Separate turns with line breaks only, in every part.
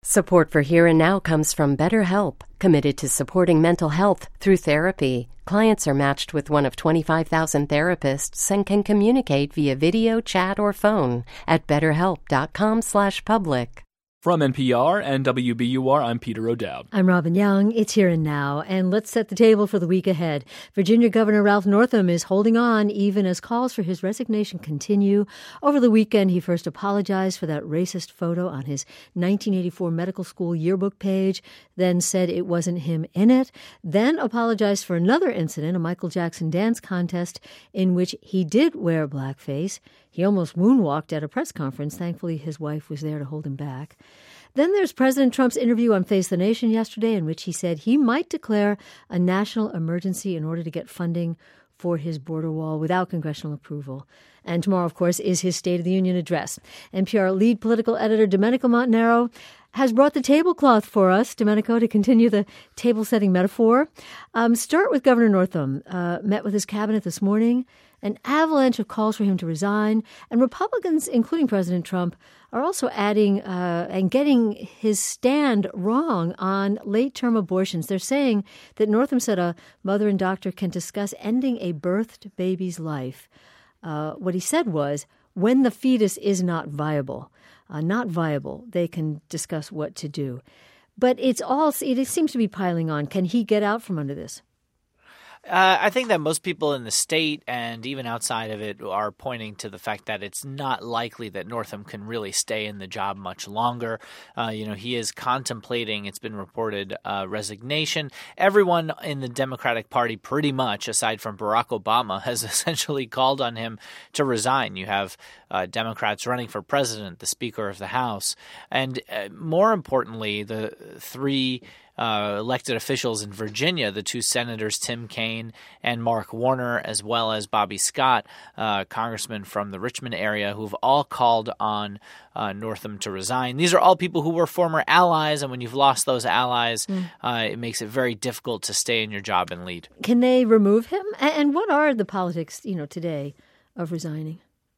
Support for Here and Now comes from BetterHelp, committed to supporting mental health through therapy. Clients are matched with one of 25,000 therapists and can communicate via video, chat, or phone at betterhelp.com/public.
From NPR and WBUR, I'm Peter O'Dowd.
I'm Robin Young. It's Here and Now, and let's set the table for the week ahead. Virginia Governor Ralph Northam is holding on even as calls for his resignation continue. Over the weekend, he first apologized for that racist photo on his 1984 medical school yearbook page, then said it wasn't him in it, then apologized for another incident, a Michael Jackson dance contest in which he did wear blackface. He almost moonwalked at a press conference. Thankfully, his wife was there to hold him back. Then there's President Trump's interview on Face the Nation yesterday in which he said he might declare a national emergency in order to get funding for his border wall without congressional approval. And tomorrow, of course, is his State of the Union address. NPR lead political editor Domenico Montanaro has brought the tablecloth for us, Domenico, to continue the table-setting metaphor. Start with Governor Northam. Met with his cabinet this morning. An avalanche of calls for him to resign. And Republicans, including President Trump, are also adding and getting his stand wrong on late-term abortions. They're saying that Northam said a mother and doctor can discuss ending a birthed baby's life. What he said was, when the fetus is not viable, they can discuss what to do. But it seems to be piling on. Can he get out from under this?
I think that most people in the state and even outside of it are pointing to the fact that it's not likely that Northam can really stay in the job much longer. He is contemplating, it's been reported, resignation. Everyone in the Democratic Party, pretty much, aside from Barack Obama, has essentially called on him to resign. You have Democrats running for president, the Speaker of the House, and more importantly, the three elected officials in Virginia, the two senators, Tim Kaine and Mark Warner, as well as Bobby Scott, congressman from the Richmond area, who've all called on Northam to resign. These are all people who were former allies, and when you've lost those allies, it makes it very difficult to stay in your job and lead.
Can they remove him? And what are the politics, today of resigning?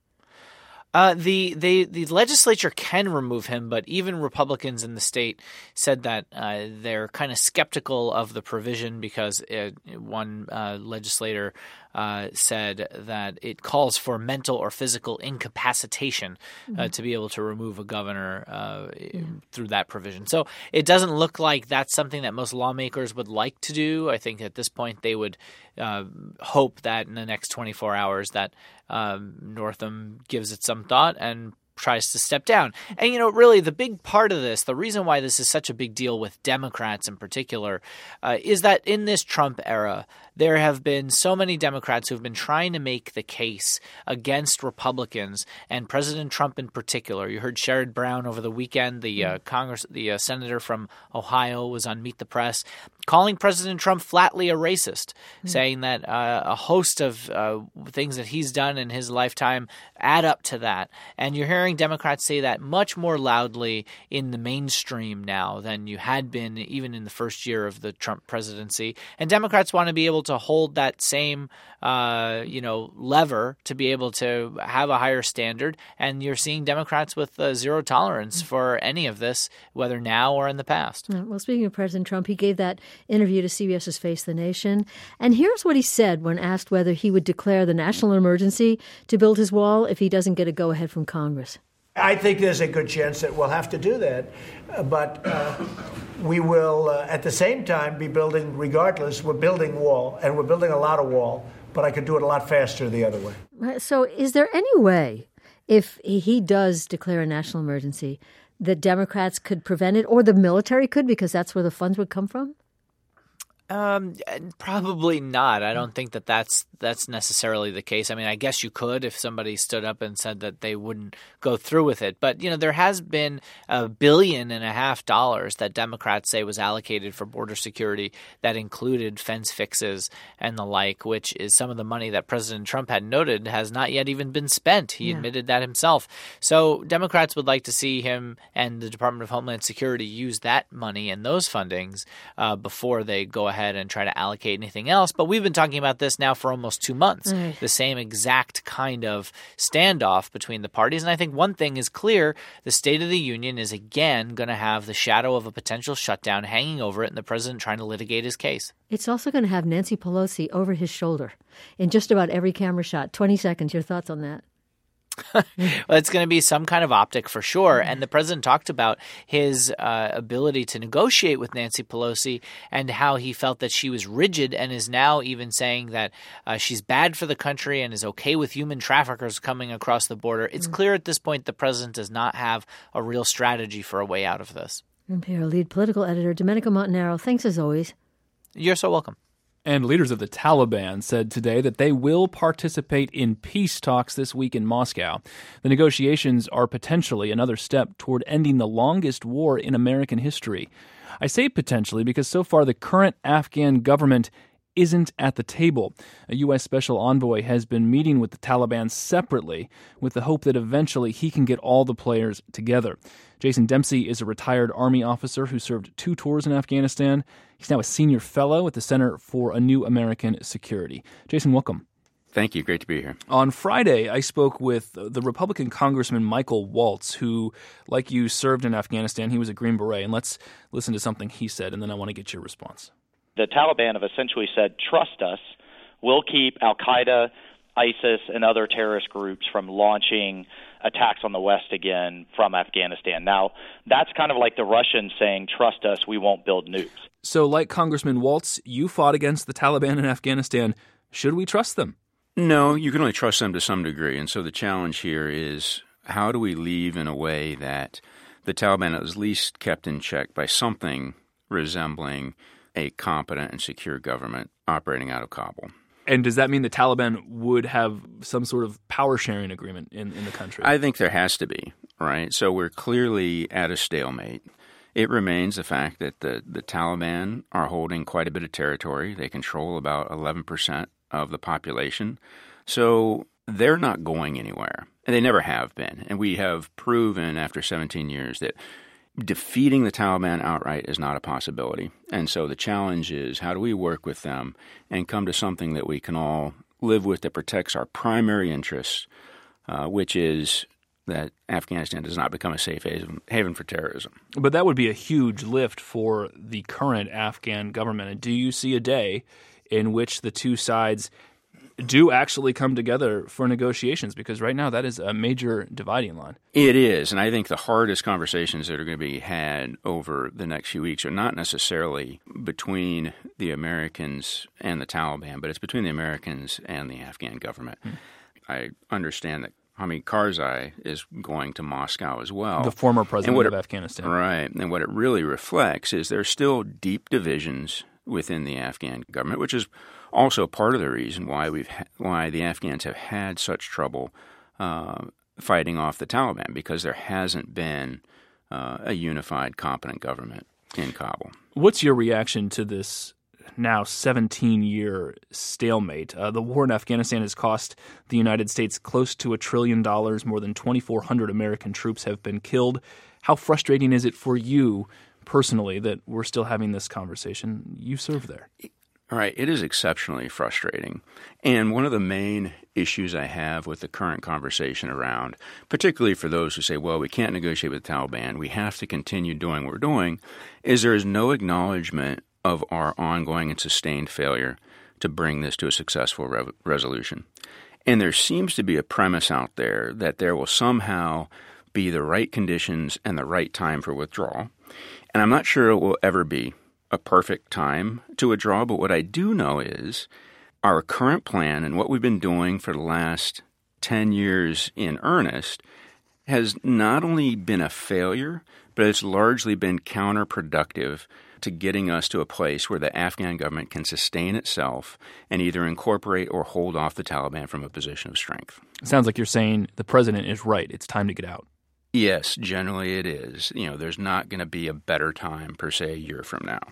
The legislature can remove him, but even Republicans in the state said that they're kind of skeptical of the provision because one legislator said that it calls for mental or physical incapacitation to be able to remove a governor through that provision. So it doesn't look like that's something that most lawmakers would like to do. I think at this point they would hope that in the next 24 hours that Northam gives it some thought and tries to step down. And, really the big part of this, the reason why this is such a big deal with Democrats in particular, is that in this Trump era, there have been so many Democrats who have been trying to make the case against Republicans and President Trump in particular. You heard Sherrod Brown over the weekend, the senator from Ohio, was on Meet the Press, calling President Trump flatly a racist, saying that a host of things that he's done in his lifetime add up to that. And you're hearing Democrats say that much more loudly in the mainstream now than you had been even in the first year of the Trump presidency. And Democrats want to be able to hold that same lever to be able to have a higher standard. And you're seeing Democrats with zero tolerance for any of this, whether now or in the past.
Well, speaking of President Trump, he gave that interview to CBS's Face the Nation. And here's what he said when asked whether he would declare the national emergency to build his wall if he doesn't get a go-ahead from Congress.
I think there's a good chance that we'll have to do that. But we will, at the same time, be building, regardless, we're building wall, and we're building a lot of wall, but I could do it a lot faster the other way.
So is there any way, if he does declare a national emergency, that Democrats could prevent it, or the military could, because that's where the funds would come from?
Probably not. I don't think that that's necessarily the case. I mean, I guess you could if somebody stood up and said that they wouldn't go through with it. But, there has been $1.5 billion that Democrats say was allocated for border security that included fence fixes and the like, which is some of the money that President Trump had noted has not yet even been spent. He admitted that himself. So Democrats would like to see him and the Department of Homeland Security use that money and those fundings before they go ahead ahead and try to allocate anything else. But we've been talking about this now for almost 2 months, the same exact kind of standoff between the parties. And I think one thing is clear. The State of the Union is again going to have the shadow of a potential shutdown hanging over it and the president trying to litigate his case.
It's also going to have Nancy Pelosi over his shoulder in just about every camera shot. 20 seconds. Your thoughts on that?
Well, it's going to be some kind of optic for sure. And the president talked about his ability to negotiate with Nancy Pelosi and how he felt that she was rigid and is now even saying that she's bad for the country and is okay with human traffickers coming across the border. It's clear at this point the president does not have a real strategy for a way out of this.
NPR lead political editor Domenico Montanaro, thanks as always.
You're so welcome.
And leaders of the Taliban said today that they will participate in peace talks this week in Moscow. The negotiations are potentially another step toward ending the longest war in American history. I say potentially because so far the current Afghan government isn't at the table. A U.S. Special Envoy has been meeting with the Taliban separately with the hope that eventually he can get all the players together. Jason Dempsey is a retired Army officer who served 2 tours in Afghanistan. He's now a senior fellow at the Center for a New American Security. Jason, welcome.
Thank you. Great to be here.
On Friday, I spoke with the Republican Congressman Michael Waltz, who, like you, served in Afghanistan. He was a Green Beret. And let's listen to something he said, and then I want to get your response.
The Taliban have essentially said, trust us, we'll keep al-Qaeda, ISIS, and other terrorist groups from launching attacks on the West again from Afghanistan. Now, that's kind of like the Russians saying, trust us, we won't build nukes.
So, like Congressman Waltz, you fought against the Taliban in Afghanistan. Should we trust them?
No, you can only trust them to some degree. And so the challenge here is, how do we leave in a way that the Taliban is at least kept in check by something resembling a competent and secure government operating out of Kabul?
And does that mean the Taliban would have some sort of power-sharing agreement in the country?
I think there has to be, right? So we're clearly at a stalemate. It remains the fact that the Taliban are holding quite a bit of territory. They control about 11% of the population. So they're not going anywhere, and they never have been. And we have proven after 17 years that defeating the Taliban outright is not a possibility. And so the challenge is, how do we work with them and come to something that we can all live with that protects our primary interests, which is that Afghanistan does not become a safe haven for terrorism.
But that would be a huge lift for the current Afghan government. And do you see a day in which the two sides do actually come together for negotiations? Because right now that is a major dividing line.
It is, and I think the hardest conversations that are going to be had over the next few weeks are not necessarily between the Americans and the Taliban, but it's between the Americans and the Afghan government. I understand that Hamid Karzai is going to Moscow as well.
The former president of Afghanistan.
Right, and what it really reflects is there's still deep divisions within the Afghan government, which is also part of the reason why why the Afghans have had such trouble fighting off the Taliban, because there hasn't been a unified, competent government in Kabul.
What's your reaction to this now 17-year stalemate? The war in Afghanistan has cost the United States close to $1 trillion. More than 2,400 American troops have been killed. How frustrating is it for you personally that we're still having this conversation? You served there.
All right. It is exceptionally frustrating. And one of the main issues I have with the current conversation around, particularly for those who say, well, we can't negotiate with the Taliban, we have to continue doing what we're doing, is there is no acknowledgement of our ongoing and sustained failure to bring this to a successful resolution. And there seems to be a premise out there that there will somehow be the right conditions and the right time for withdrawal. And I'm not sure it will ever be a perfect time to withdraw, but what I do know is our current plan and what we've been doing for the last 10 years in earnest has not only been a failure, but it's largely been counterproductive to getting us to a place where the Afghan government can sustain itself and either incorporate or hold off the Taliban from a position of strength.
It sounds like you're saying the president is right. It's time to get out.
Yes, generally it is. There's not going to be a better time, per se, a year from now.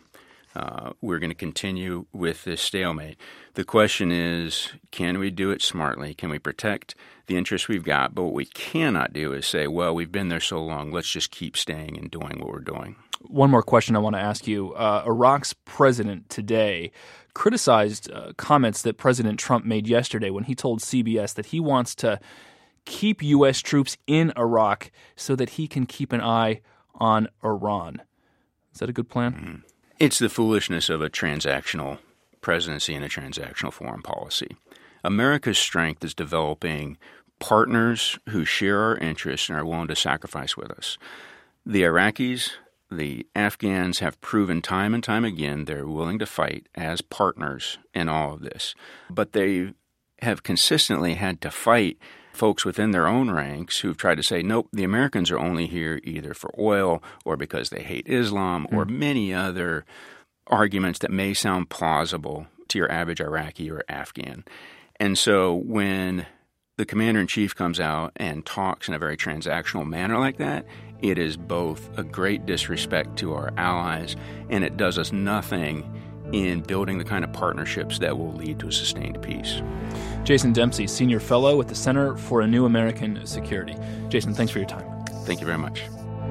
We're going to continue with this stalemate. The question is, can we do it smartly? Can we protect the interests we've got? But what we cannot do is say, well, we've been there so long, let's just keep staying and doing what we're doing.
One more question I want to ask you. Iraq's president today criticized comments that President Trump made yesterday when he told CBS that he wants to keep U.S. troops in Iraq so that he can keep an eye on Iran. Is that a good plan?
Mm-hmm. It's the foolishness of a transactional presidency and a transactional foreign policy. America's strength is developing partners who share our interests and are willing to sacrifice with us. The Iraqis, the Afghans have proven time and time again they're willing to fight as partners in all of this. But they have consistently had to fight folks within their own ranks who've tried to say, nope, the Americans are only here either for oil or because they hate Islam or many other arguments that may sound plausible to your average Iraqi or Afghan. And so when the commander-in-chief comes out and talks in a very transactional manner like that, it is both a great disrespect to our allies and it does us nothing in building the kind of partnerships that will lead to a sustained peace.
Jason Dempsey, Senior Fellow at the Center for a New American Security. Jason, thanks for your time.
Thank you very much.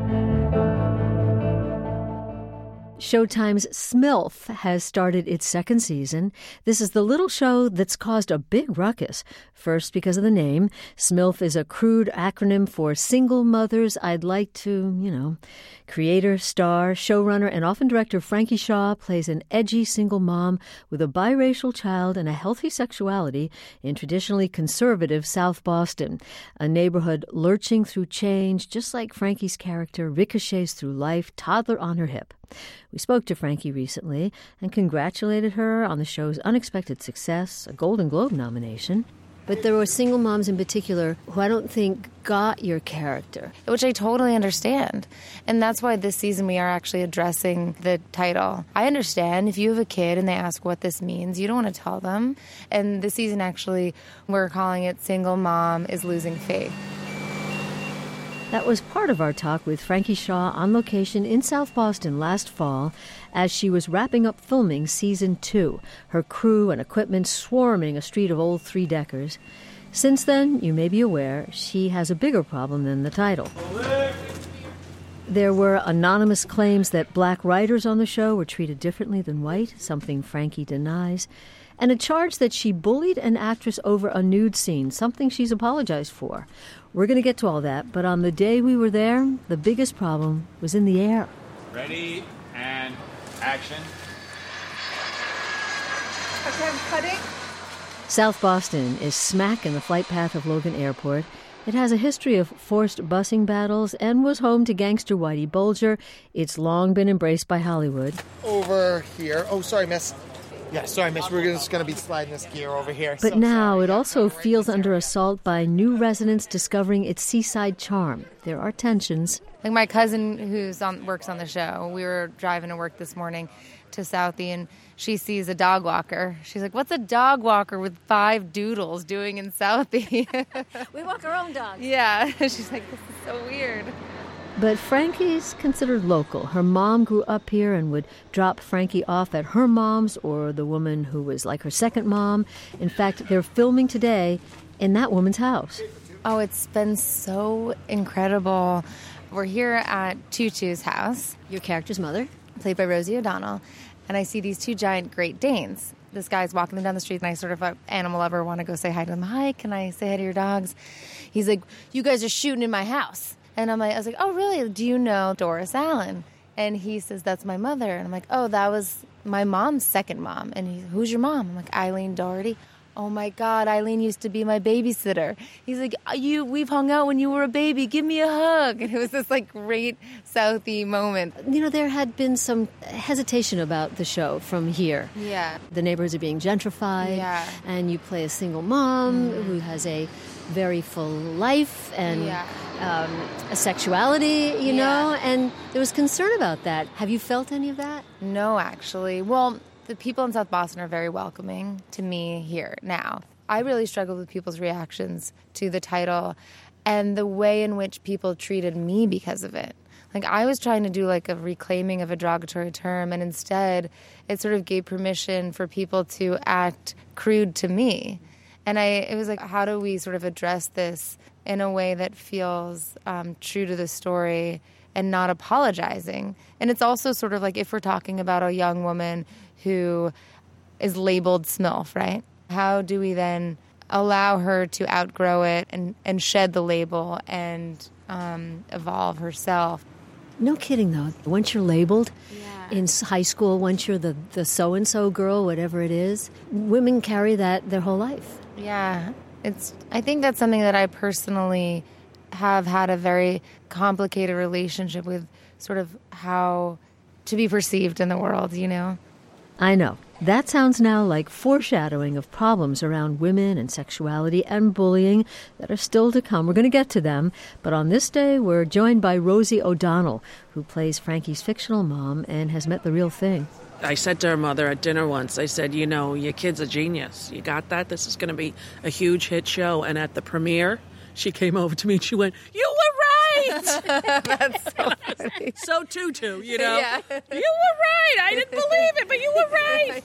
Showtime's Smilf has started its second season. This is the little show that's caused a big ruckus. First, because of the name. Smilf is a crude acronym for Single Mothers I'd Like to, Creator, star, showrunner, and often director Frankie Shaw plays an edgy single mom with a biracial child and a healthy sexuality in traditionally conservative South Boston, a neighborhood lurching through change, just like Frankie's character ricochets through life, toddler on her hip. We spoke to Frankie recently and congratulated her on the show's unexpected success, a Golden Globe nomination. But there were single moms in particular who I don't think got your character.
Which I totally understand. And that's why this season we are actually addressing the title. I understand if you have a kid and they ask what this means, you don't want to tell them. And this season actually, we're calling it Single Mom is Losing Faith.
That was part of our talk with Frankie Shaw on location in South Boston last fall as she was wrapping up filming Season 2, her crew and equipment swarming a street of old three-deckers. Since then, you may be aware, she has a bigger problem than the title. There were anonymous claims that black writers on the show were treated differently than white, something Frankie denies, and a charge that she bullied an actress over a nude scene, something she's apologized for. We're going to get to all that, but on the day we were there, the biggest problem was in the air.
Ready and action.
Okay, I'm cutting.
South Boston is smack in the flight path of Logan Airport. It has a history of forced busing battles and was home to gangster Whitey Bulger. It's long been embraced by Hollywood.
Over here. Oh, sorry, miss. Yeah, sorry, miss. We're just going to be sliding this gear over here.
But now it also feels under assault by new residents discovering its seaside charm. There are tensions.
Like my cousin who works on the show, we were driving to work this morning to Southie, and she sees a dog walker. She's like, what's a dog walker with 5 doodles doing in Southie?
We walk our own dogs.
Yeah. She's like, this is so weird.
But Frankie's considered local. Her mom grew up here and would drop Frankie off at her mom's or the woman who was like her second mom. In fact, they're filming today in that woman's house.
Oh, it's been so incredible. We're here at Tutu's house.
Your character's mother?
Played by Rosie O'Donnell. And I see these 2 giant Great Danes. This guy's walking them down the street, and I sort of, an animal lover, want to go say hi to them. Hi, can I say hi to your dogs? He's like, you guys are shooting in my house. And I was like, oh, really? Do you know Doris Allen? And he says, that's my mother. And I'm like, oh, that was my mom's second mom. And he's, who's your mom? I'm like, Eileen Doherty. Oh, my God, Eileen used to be my babysitter. He's like, we've hung out when you were a baby. Give me a hug. And it was this, great Southie moment.
There had been some hesitation about the show from here.
Yeah.
The neighborhoods are being gentrified.
Yeah.
And you play a single mom who has a very full life and a sexuality, you know, and there was concern about that. Have you felt any of that?
No, actually. Well, the people in South Boston are very welcoming to me here now. I really struggled with people's reactions to the title and the way in which people treated me because of it. Like, I was trying to do like a reclaiming of a derogatory term, and instead it sort of gave permission for people to act crude to me. And it was like, how do we sort of address this in a way that feels true to the story and not apologizing? And it's also sort of like, if we're talking about a young woman who is labeled SMILF, right? How do we then allow her to outgrow it and shed the label and evolve herself?
No kidding, though. Once you're labeled in high school, once you're the so-and-so girl, whatever it is, women carry that their whole life.
Yeah. I think that's something that I personally have had a very complicated relationship with, sort of how to be perceived in the world, you know?
I know. That sounds now like foreshadowing of problems around women and sexuality and bullying that are still to come. We're going to get to them. But on this day, we're joined by Rosie O'Donnell, who plays Frankie's fictional mom and has met the real thing.
I said to her mother at dinner once, I said, you know, your kid's a genius. You got that? This is going to be a huge hit show. And at the premiere, she came over to me and she went, you were right!
That's so funny.
So tutu, you know?
Yeah.
You were right! I didn't believe it, but you were right!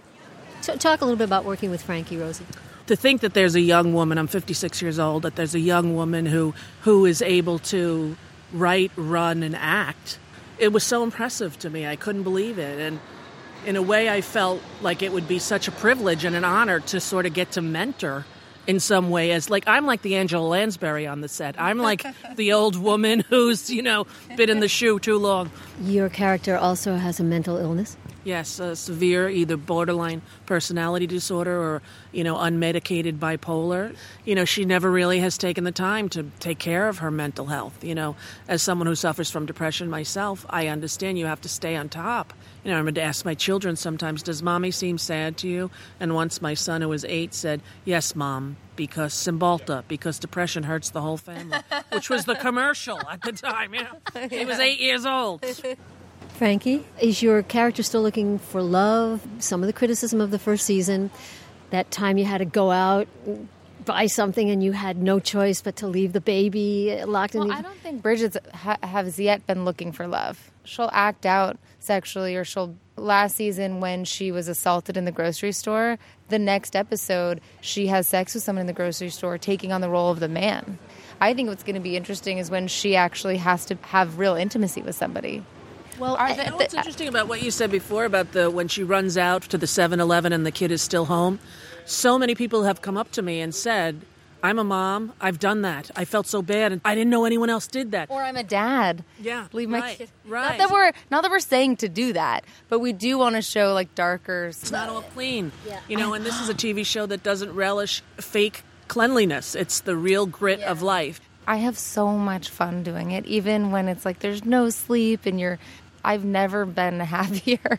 So talk a little bit about working with Frankie, Rosie.
To think that there's a young woman, I'm 56 years old, that there's a young woman who is able to write, run, and act, it was so impressive to me. I couldn't believe it. And in a way, I felt like it would be such a privilege and an honor to sort of get to mentor in some way. As like, I'm like the Angela Lansbury on the set. I'm like the old woman who's, you know, been in the shoe too long.
Your character also has a mental illness?
Yes, severe, either borderline personality disorder or, you know, unmedicated bipolar. You know, she never really has taken the time to take care of her mental health. You know, as someone who suffers from depression myself, I understand you have to stay on top. You know, I'm going to ask my children sometimes, does mommy seem sad to you? And once my son, who was 8, said, yes, mom, because Cymbalta, because depression hurts the whole family, which was the commercial at the time, you know. He was 8 years old.
Frankie, is your character still looking for love? Some of the criticism of the first season, that time you had to go out, buy something, and you had no choice but to leave the baby locked in.
Well, I don't think Bridget has yet been looking for love. She'll act out sexually, or last season when she was assaulted in the grocery store, the next episode, she has sex with someone in the grocery store, taking on the role of the man. I think what's going to be interesting is when she actually has to have real intimacy with somebody.
Well, you know what's interesting about what you said before about when she runs out to the 7-Eleven and the kid is still home? So many people have come up to me and said, I'm a mom, I've done that. I felt so bad, and I didn't know anyone else did that.
Or I'm a dad.
Yeah,
leave my kid.
Right.
Not that we're saying to do that, but we do want to show like darker.
It's not all clean, you know. And this is a TV show that doesn't relish fake cleanliness. It's the real grit of life.
I have so much fun doing it, even when it's like there's no sleep and I've never been happier.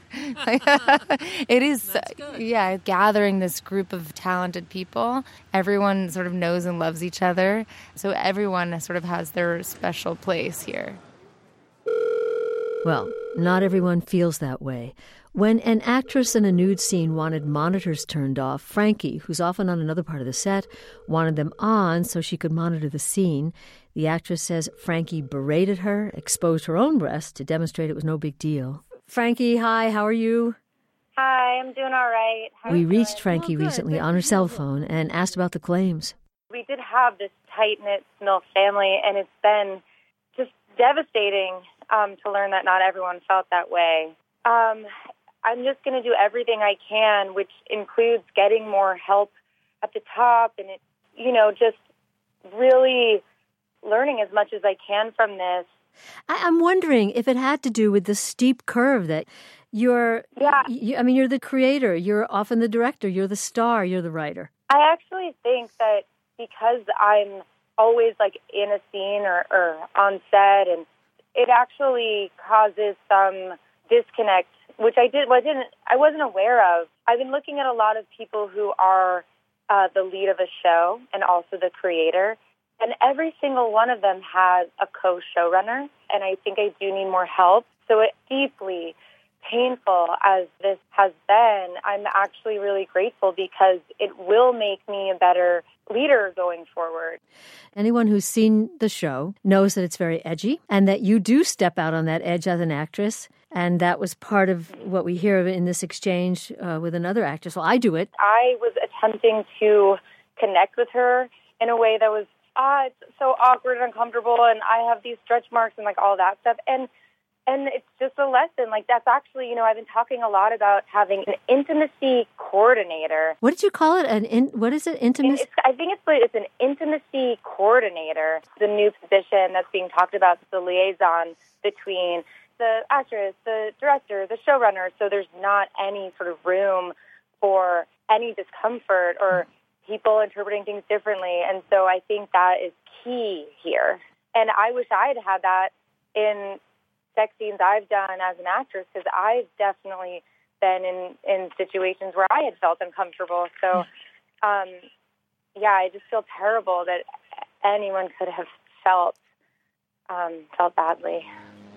It is, gathering this group of talented people. Everyone sort of knows and loves each other. So everyone sort of has their special place here.
Well, not everyone feels that way. When an actress in a nude scene wanted monitors turned off, Frankie, who's often on another part of the set, wanted them on so she could monitor the scene. The actress says Frankie berated her, exposed her own breasts to demonstrate it was no big deal. Frankie, hi, how are you?
Hi, I'm doing all right.
We reached Frankie recently on her cell phone and asked about the claims.
We did have this tight-knit SMILF family, and it's been just devastating to learn that not everyone felt that way. I'm just going to do everything I can, which includes getting more help at the top and, just really learning as much as I can from this.
I'm wondering if it had to do with the steep curve that you're the creator, you're often the director, you're the star, you're the writer.
I actually think that because I'm always like in a scene or on set, and it actually causes some disconnect, which I wasn't aware of. I've been looking at a lot of people who are the lead of a show and also the creator, and every single one of them has a co-showrunner, and I think I do need more help. So it's deeply painful as this has been. I'm actually really grateful because it will make me a better leader going forward.
Anyone who's seen the show knows that it's very edgy and that you do step out on that edge as an actress. And that was part of what we hear in this exchange with another actress. Well, I do it. I
was attempting to connect with her in a way that was it's so awkward and uncomfortable, and I have these stretch marks and like all that stuff. And it's just a lesson. Like that's actually, I've been talking a lot about having an intimacy coordinator.
What did you call it? What is it? Intimacy?
I think it's an intimacy coordinator. The new position that's being talked about, the liaison between the actress, the director, the showrunner. So there's not any sort of room for any discomfort or people interpreting things differently. And so I think that is key here. And I wish I had had that in sex scenes I've done as an actress, because I've definitely been in situations where I had felt uncomfortable. So, I just feel terrible that anyone could have felt badly.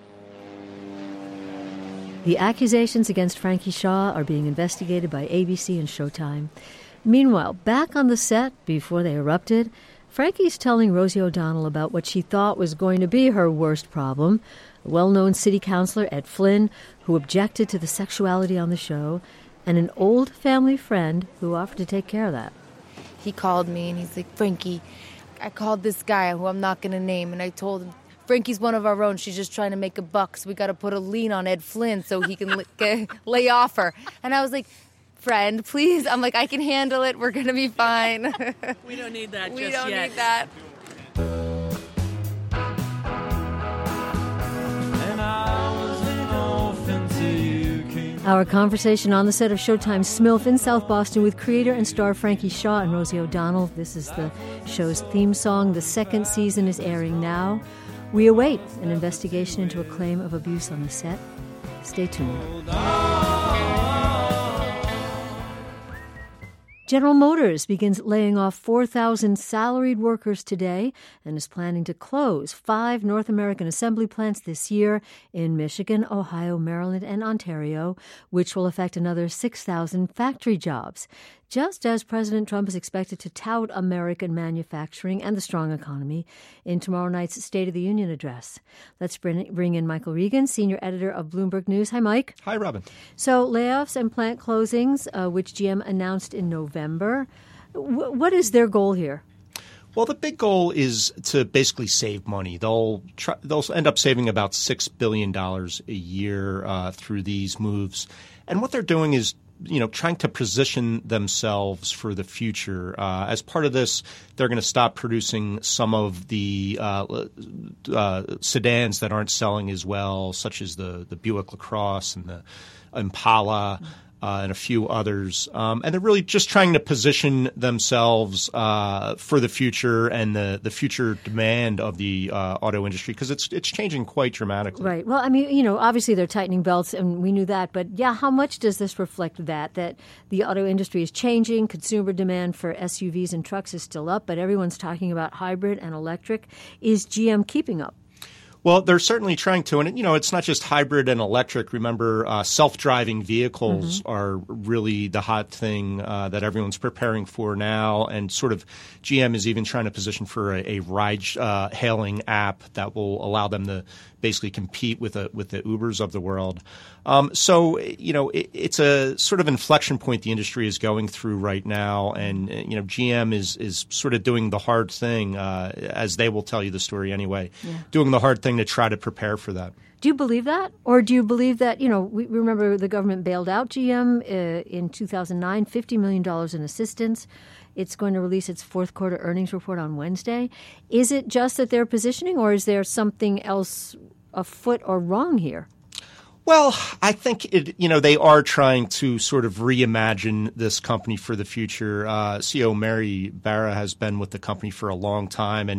The accusations against Frankie Shaw are being investigated by ABC and Showtime. Meanwhile, back on the set before they erupted, Frankie's telling Rosie O'Donnell about what she thought was going to be her worst problem. A well-known city councilor, Ed Flynn, who objected to the sexuality on the show, and an old family friend who offered to take care of that.
He called me and he's like, Frankie, I called this guy who I'm not going to name, and I told him, Frankie's one of our own. She's just trying to make a buck, so we got to put a lien on Ed Flynn so he can lay off her. And I was like, friend, please. I'm like, I can handle it. We're going to be fine.
We don't need that
We don't need that.
Our conversation on the set of Showtime's Smilf in South Boston with creator and star Frankie Shaw and Rosie O'Donnell. This is the show's theme song. The second season is airing now. We await an investigation into a claim of abuse on the set. Stay tuned. General Motors begins laying off 4,000 salaried workers today and is planning to close 5 North American assembly plants this year in Michigan, Ohio, Maryland, and Ontario, which will affect another 6,000 factory jobs. Just as President Trump is expected to tout American manufacturing and the strong economy in tomorrow night's State of the Union address. Let's bring in Michael Regan, senior editor of Bloomberg News. Hi, Mike.
Hi, Robin.
So layoffs and plant closings, which GM announced in November. What is their goal here?
Well, the big goal is to basically save money. They'll end up saving about $6 billion a year through these moves. And what they're doing is trying to position themselves for the future. As part of this, they're going to stop producing some of the sedans that aren't selling as well, such as the Buick LaCrosse and the Impala. And a few others. And they're really just trying to position themselves for the future and the future demand of the auto industry, because it's changing quite dramatically.
Right. Well, I mean, obviously they're tightening belts, and we knew that. But, how much does this reflect that the auto industry is changing? Consumer demand for SUVs and trucks is still up, but everyone's talking about hybrid and electric. Is GM keeping up?
Well, they're certainly trying to. And, it's not just hybrid and electric. Remember, self-driving vehicles are really the hot thing that everyone's preparing for now. And sort of GM is even trying to position for a ride-hailing app that will allow them to basically compete with the Ubers of the world. So, it's a sort of inflection point the industry is going through right now. And, GM is sort of doing the hard thing, as they will tell you the story anyway, doing the hard thing to try to prepare for that.
Do you believe that? Or do you believe that, we remember the government bailed out GM in 2009, $50 million in assistance. It's going to release its fourth quarter earnings report on Wednesday. Is it just that they're positioning, or is there something else afoot or wrong here?
Well, I think they are trying to sort of reimagine this company for the future. CEO Mary Barra has been with the company for a long time, and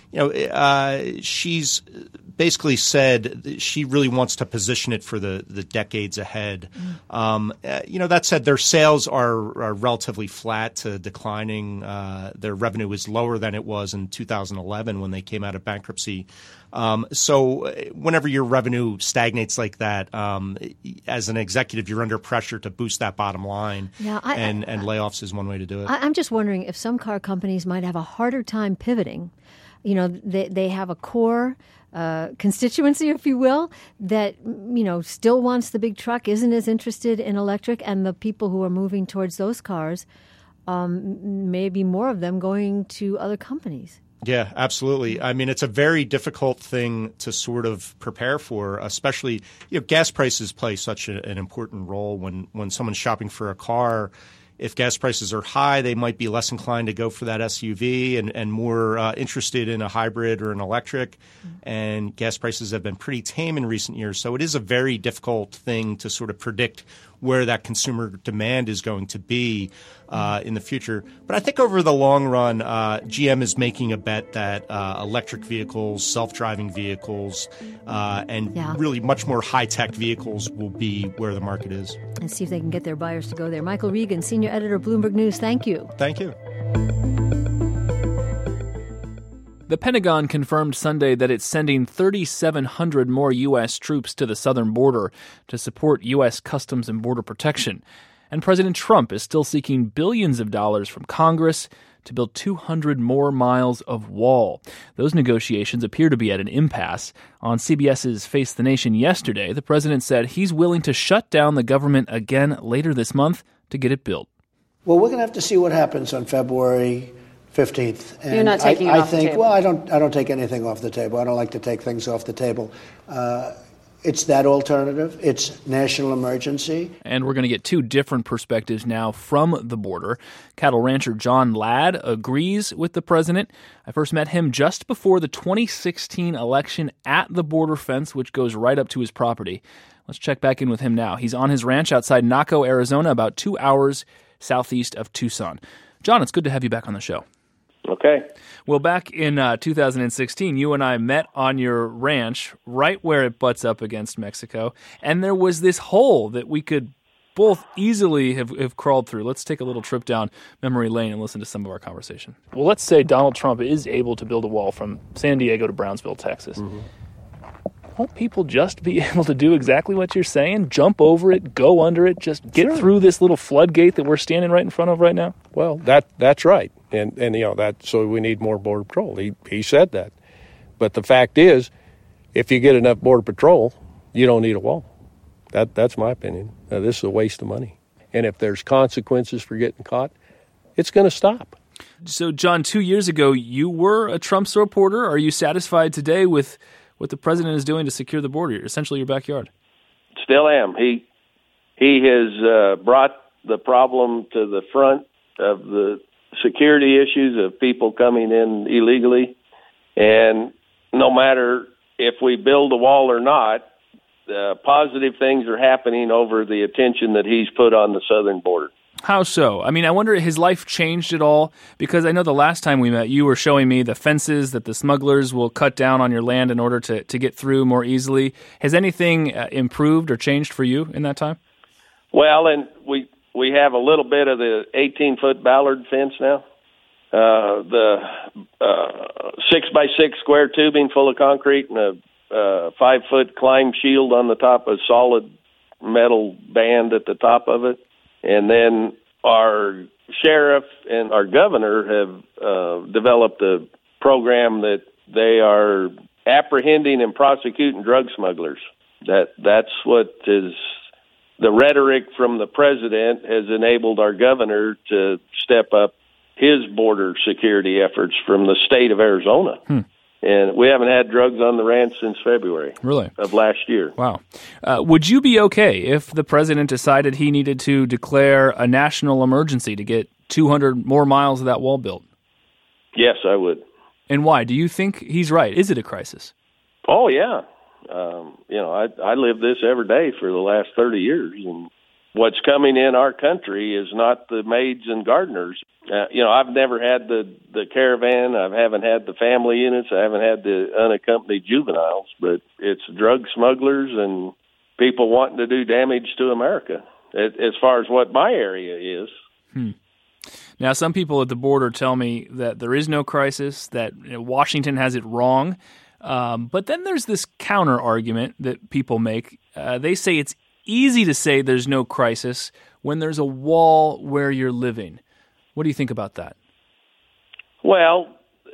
she's basically said she really wants to position it for the decades ahead. That said, their sales are relatively flat to declining. Their revenue is lower than it was in 2011 when they came out of bankruptcy. So whenever your revenue stagnates like that, as an executive, you're under pressure to boost that bottom line. Yeah, and layoffs is one way to do it.
I'm just wondering if some car companies might have a harder time pivoting. They have a core constituency, if you will, that, still wants the big truck, isn't as interested in electric, and the people who are moving towards those cars, maybe more of them going to other companies.
Yeah, absolutely. I mean, it's a very difficult thing to sort of prepare for, especially, gas prices play such an important role when someone's shopping for a car. If gas prices are high, they might be less inclined to go for that SUV and more interested in a hybrid or an electric. And gas prices have been pretty tame in recent years. So it is a very difficult thing to sort of predict where that consumer demand is going to be in the future. But I think over the long run, GM is making a bet that electric vehicles, self-driving vehicles, and really much more high-tech vehicles will be where the market is.
And see if they can get their buyers to go there. Michael Regan, Senior Editor of Bloomberg News, thank you.
Thank you.
The Pentagon confirmed Sunday that it's sending 3,700 more U.S. troops to the southern border to support U.S. Customs and Border Protection. And President Trump is still seeking billions of dollars from Congress to build 200 more miles of wall. Those negotiations appear to be at an impasse. On CBS's Face the Nation yesterday, the president said he's willing to shut down the government again later this month to get it built.
Well, we're going to have to see what happens on February 15th. And
you're not taking it off the table?
Well, I don't take anything off the table. I don't like to take things off the table. It's that alternative. It's national emergency.
And we're going to get two different perspectives now from the border. Cattle rancher John Ladd agrees with the president. I first met him just before the 2016 election at the border fence, which goes right up to his property. Let's check back in with him now. He's on his ranch outside Naco, Arizona, about 2 hours southeast of Tucson. John, it's good to have you back on the show.
Okay.
Well, back in 2016, you and I met on your ranch right where it butts up against Mexico, and there was this hole that we could both easily have crawled through. Let's take a little trip down memory lane and listen to some of our conversation. Well, let's say Donald Trump is able to build a wall from San Diego to Brownsville, Texas. Mm-hmm. Won't people just be able to do exactly what you're saying? Jump over it, go under it, just get through this little floodgate that we're standing right in front of right now?
Well, that's right. And so we need more Border Patrol. He said that. But the fact is, if you get enough Border Patrol, you don't need a wall. That's my opinion. Now, this is a waste of money. And if there's consequences for getting caught, it's going to stop.
So, John, 2 years ago, you were a Trump supporter. Are you satisfied today with what the president is doing to secure the border, essentially your backyard?
Still am. He has brought the problem to the front of the security issues of people coming in illegally. And no matter if we build a wall or not, positive things are happening over the attention that he's put on the southern border.
How so? I mean, I wonder, has life changed at all? Because I know the last time we met, you were showing me the fences that the smugglers will cut down on your land in order to get through more easily. Has anything improved or changed for you in that time?
Well, and we have a little bit of the 18-foot Ballard fence now. The 6x6 square tubing full of concrete and a 5-foot climb shield on the top, a solid metal band at the top of it. And then our sheriff and our governor have developed a program that they are apprehending and prosecuting drug smugglers. That's what is the rhetoric from the president has enabled our governor to step up his border security efforts from the state of Arizona. And we haven't had drugs on the ranch since February of last year.
Wow. Would you be okay if the president decided he needed to declare a national emergency to get 200 more miles of that wall built?
Yes, I would.
And why? Do you think he's right? Is it a crisis?
Oh, yeah. I live this every day for the last 30 years, and what's coming in our country is not the maids and gardeners. I've never had the caravan. I haven't had the family units. I haven't had the unaccompanied juveniles. But it's drug smugglers and people wanting to do damage to America, as far as what my area is.
Now, some people at the border tell me that there is no crisis, that Washington has it wrong. But then there's this counter argument that people make. They say it's easy to say there's no crisis when there's a wall where you're living. What do you think about that?
Well,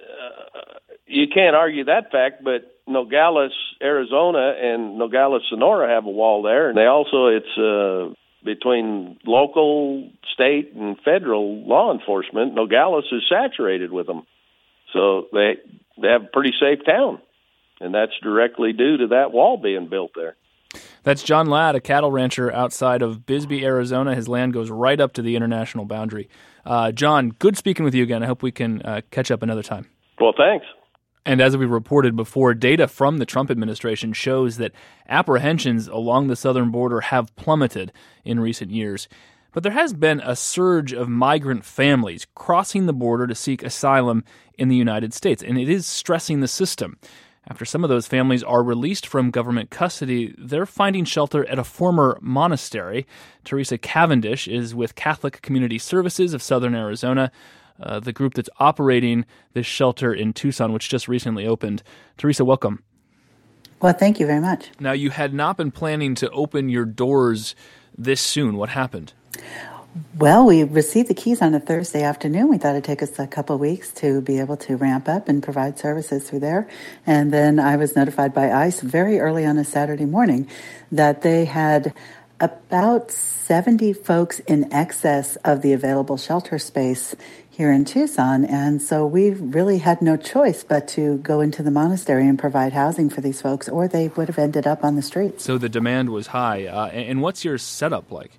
you can't argue that fact, but Nogales, Arizona, and Nogales, Sonora have a wall there, and it's between local, state, and federal law enforcement. Nogales is saturated with them, so they have a pretty safe town, and that's directly due to that wall being built there.
That's John Ladd, a cattle rancher outside of Bisbee, Arizona. His land goes right up to the international boundary. John, good speaking with you again. I hope we can catch up another time.
Well, thanks.
And as we reported before, data from the Trump administration shows that apprehensions along the southern border have plummeted in recent years. But there has been a surge of migrant families crossing the border to seek asylum in the United States, and it is stressing the system. After some of those families are released from government custody, they're finding shelter at a former monastery. Teresa Cavendish is with Catholic Community Services of Southern Arizona, the group that's operating this shelter in Tucson, which just recently opened. Teresa, welcome.
Well, thank you very much.
Now, you had not been planning to open your doors this soon. What happened?
Well, we received the keys on a Thursday afternoon. We thought it'd take us a couple of weeks to be able to ramp up and provide services through there. And then I was notified by ICE very early on a Saturday morning that they had about 70 folks in excess of the available shelter space here in Tucson. And so we really had no choice but to go into the monastery and provide housing for these folks, or they would have ended up on the streets.
So the demand was high. And what's your setup like?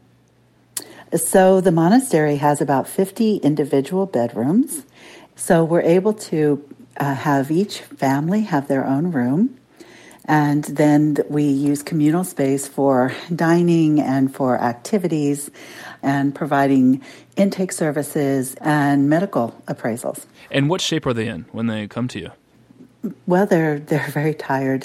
So the monastery has about 50 individual bedrooms. So we're able to have each family have their own room. And then we use communal space for dining and for activities and providing intake services and medical appraisals.
And what shape are they in when they come to you?
Well, they're very tired.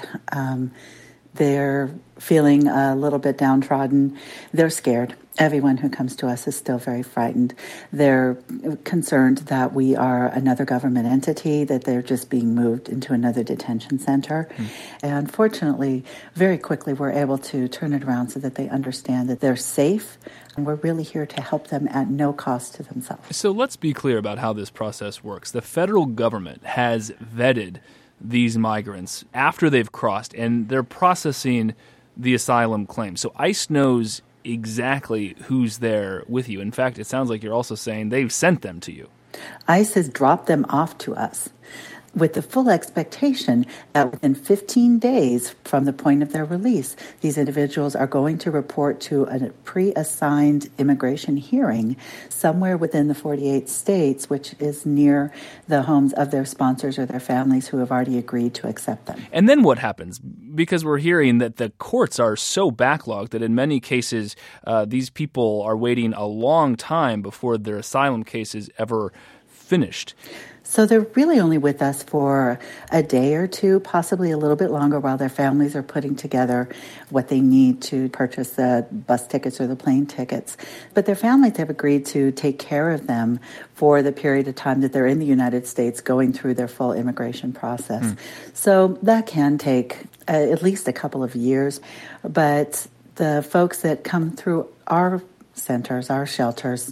They're feeling a little bit downtrodden. They're scared. Everyone who comes to us is still very frightened. They're concerned that we are another government entity, that they're just being moved into another detention center. And fortunately, very quickly, we're able to turn it around so that they understand that they're safe, and we're really here to help them at no cost to themselves.
So let's be clear about how this process works. The federal government has vetted these migrants after they've crossed, and they're processing the asylum claim. So ICE knows exactly who's there with you. In fact, it sounds like you're also saying they've sent them to you.
ICE has dropped them off to us with the full expectation that within 15 days from the point of their release, these individuals are going to report to a pre-assigned immigration hearing somewhere within the 48 states, which is near the homes of their sponsors or their families who have already agreed to accept them.
And then what happens? Because we're hearing that the courts are so backlogged that in many cases these people are waiting a long time before their asylum case is ever finished.
So they're really only with us for a day or two, possibly a little bit longer, while their families are putting together what they need to purchase the bus tickets or the plane tickets. But their families have agreed to take care of them for the period of time that they're in the United States going through their full immigration process. So that can take at least a couple of years. But the folks that come through our centers, our shelters,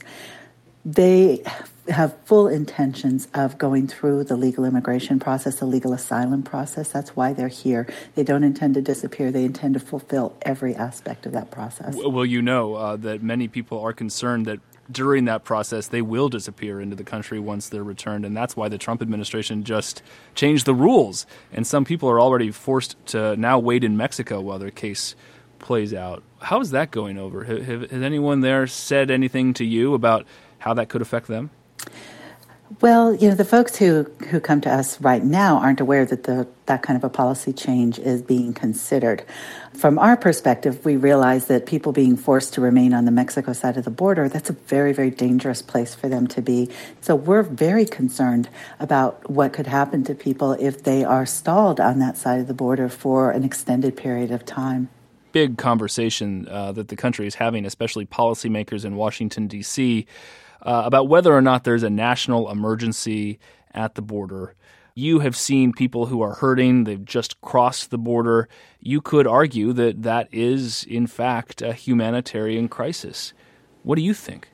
they have full intentions of going through the legal immigration process, the legal asylum process. That's why they're here. They don't intend to disappear. They intend to fulfill every aspect of that process.
Well, you know that many people are concerned that during that process they will disappear into the country once they're returned, and that's why the Trump administration just changed the rules. And some people are already forced to now wait in Mexico while their case plays out. How is that going over? Has anyone there said anything to you about how that could affect them?
Well, the folks who come to us right now aren't aware that that kind of a policy change is being considered. From our perspective, we realize that people being forced to remain on the Mexico side of the border, that's a very, very dangerous place for them to be. So we're very concerned about what could happen to people if they are stalled on that side of the border for an extended period of time.
Big conversation that the country is having, especially policymakers in Washington, D.C., about whether or not there's a national emergency at the border. You have seen people who are hurting. They've just crossed the border. You could argue that that is, in fact, a humanitarian crisis. What do you think?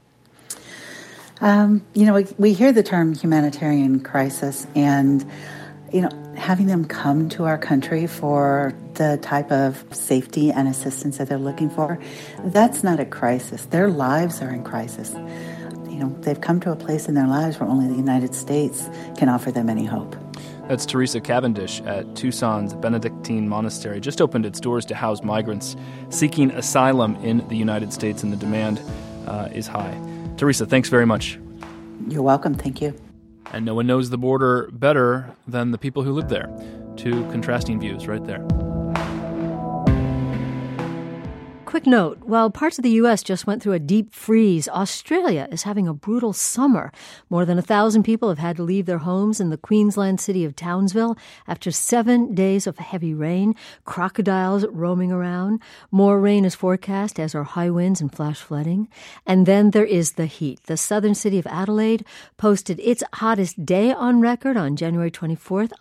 We hear the term humanitarian crisis, and, having them come to our country for the type of safety and assistance that they're looking for, that's not a crisis. Their lives are in crisis. They've come to a place in their lives where only the United States can offer them any hope.
That's Teresa Cavendish at Tucson's Benedictine Monastery. Just opened its doors to house migrants seeking asylum in the United States, and the demand is high. Teresa, thanks very much.
You're welcome. Thank you.
And no one knows the border better than the people who live there. Two contrasting views right there.
Quick note, while parts of the U.S. just went through a deep freeze, Australia is having a brutal summer. More than 1,000 people have had to leave their homes in the Queensland city of Townsville after 7 days of heavy rain, crocodiles roaming around. More rain is forecast, as are high winds and flash flooding. And then there is the heat. The southern city of Adelaide posted its hottest day on record on January 24th,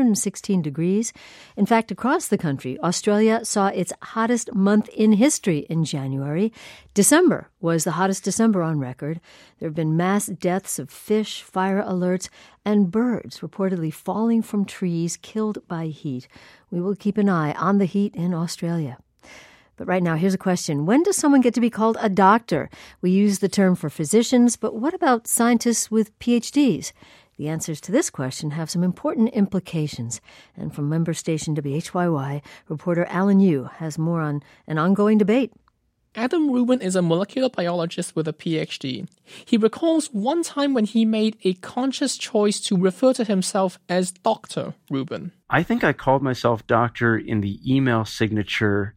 116 degrees. In fact, across the country, Australia saw its hottest month in history in January. December was the hottest December on record. There have been mass deaths of fish, fire alerts, and birds reportedly falling from trees killed by heat. We will keep an eye on the heat in Australia. But right now, here's a question. When does someone get to be called a doctor? We use the term for physicians, but what about scientists with PhDs? The answers to this question have some important implications. And from member station WHYY, reporter Alan Yu has more on an ongoing debate.
Adam Rubin is a molecular biologist with a PhD. He recalls one time when he made a conscious choice to refer to himself as Dr. Rubin.
I think I called myself doctor in the email signature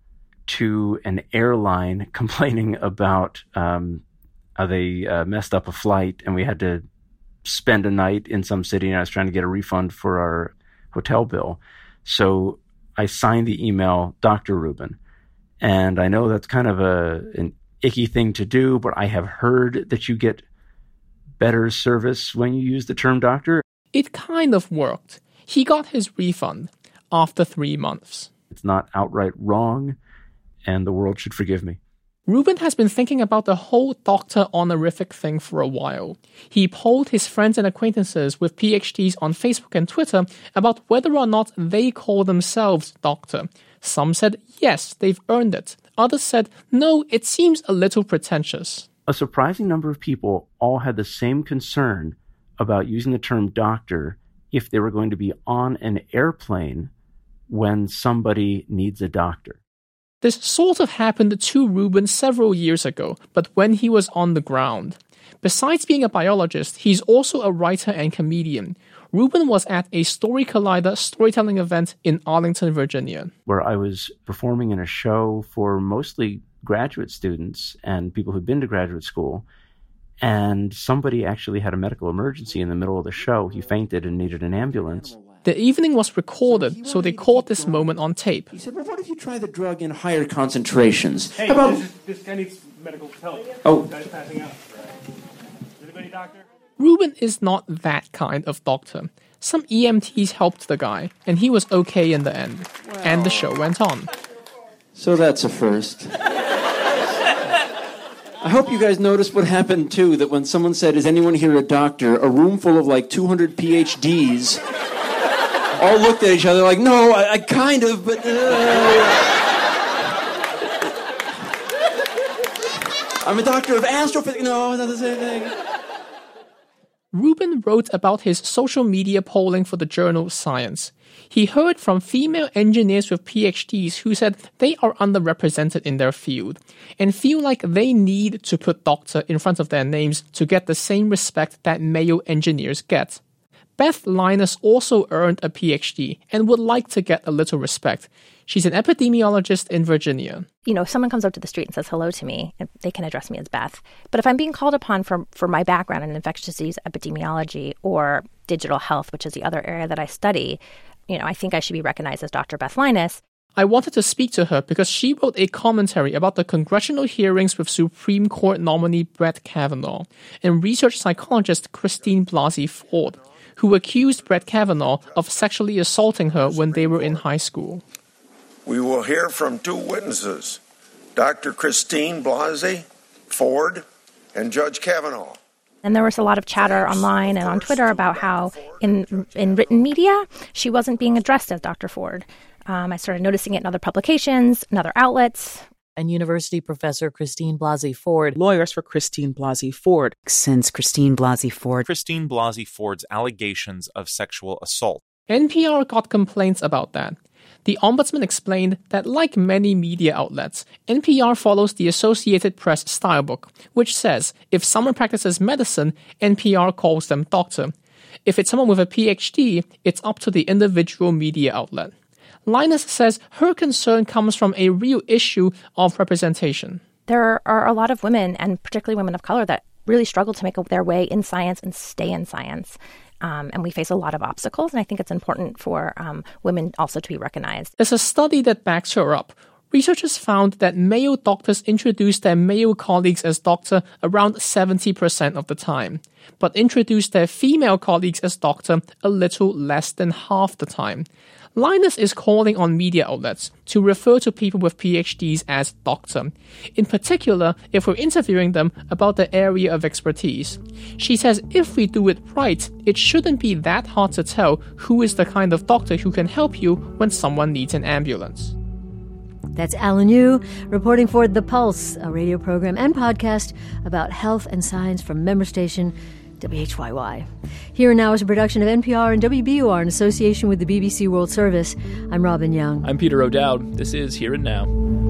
to an airline complaining about how they messed up a flight and we had to spend a night in some city, and I was trying to get a refund for our hotel bill. So I signed the email Dr. Rubin. And I know that's kind of an icky thing to do, but I have heard that you get better service when you use the term doctor.
It kind of worked. He got his refund after 3 months.
It's not outright wrong, and the world should forgive me.
Rubin has been thinking about the whole doctor honorific thing for a while. He polled his friends and acquaintances with PhDs on Facebook and Twitter about whether or not they call themselves doctor. Some said yes, they've earned it. Others said no, it seems a little pretentious.
A surprising number of people all had the same concern about using the term doctor if they were going to be on an airplane when somebody needs a doctor.
This sort of happened to Rubin several years ago, but when he was on the ground. Besides being a biologist, he's also a writer and comedian. Rubin was at a Story Collider storytelling event in Arlington, Virginia,
where I was performing in a show for mostly graduate students and people who'd been to graduate school. And somebody actually had a medical emergency in the middle of the show. He fainted and needed an ambulance.
The evening was recorded, so they caught this moment on tape.
He said, well, what if you try the drug in higher concentrations?
Hey, this guy needs medical help.
Oh.
This guy's passing out. Is anybody doctor?
Rubin is not that kind of doctor. Some EMTs helped the guy, and he was okay in the end. Well, and the show went on.
So that's a first. I hope you guys noticed what happened, too, that when someone said, is anyone here a doctor, a room full of like 200 PhDs all looked at each other like, no, I kind of, but... I'm a doctor of astrophysics. No, it's not the same thing.
Rubin wrote about his social media polling for the journal Science. He heard from female engineers with PhDs who said they are underrepresented in their field and feel like they need to put doctor in front of their names to get the same respect that male engineers get. Beth Linus also earned a PhD and would like to get a little respect. She's an epidemiologist in Virginia.
You know, if someone comes up to the street and says hello to me, they can address me as Beth. But if I'm being called upon for my background in infectious disease epidemiology or digital health, which is the other area that I study, you know, I think I should be recognized as Dr. Beth Linus.
I wanted to speak to her because she wrote a commentary about the congressional hearings with Supreme Court nominee Brett Kavanaugh and research psychologist Christine Blasey Ford, who accused Brett Kavanaugh of sexually assaulting her when they were in high school.
We will hear from two witnesses, Dr. Christine Blasey Ford and Judge Kavanaugh.
And there was a lot of chatter online and on Twitter about how in written media, she wasn't being addressed as Dr. Ford. I started noticing it in other publications, in other outlets.
And University professor Christine Blasey Ford. Lawyers for Christine Blasey Ford.
Since Christine Blasey
Ford's allegations of sexual assault.
NPR got complaints about that. The ombudsman explained that, like many media outlets, NPR follows the Associated Press stylebook, which says if someone practices medicine, NPR calls them doctor. If it's someone with a PhD, it's up to the individual media outlet. Linus says her concern comes from a real issue of representation.
There are a lot of women, and particularly women of color, that really struggle to make their way in science and stay in science. And we face a lot of obstacles, and I think it's important for women also to be recognized.
There's a study that backs her up. Researchers found that male doctors introduce their male colleagues as doctor around 70% of the time, but introduce their female colleagues as doctor a little less than half the time. Linus is calling on media outlets to refer to people with PhDs as doctor, in particular if we're interviewing them about their area of expertise. She says if we do it right, it shouldn't be that hard to tell who is the kind of doctor who can help you when someone needs an ambulance.
That's Alan Yu reporting for The Pulse, a radio program and podcast about health and science from member station WHYY. Here and Now is a production of NPR and WBUR in association with the BBC World Service. I'm Robin Young.
I'm Peter O'Dowd. This is Here and Now.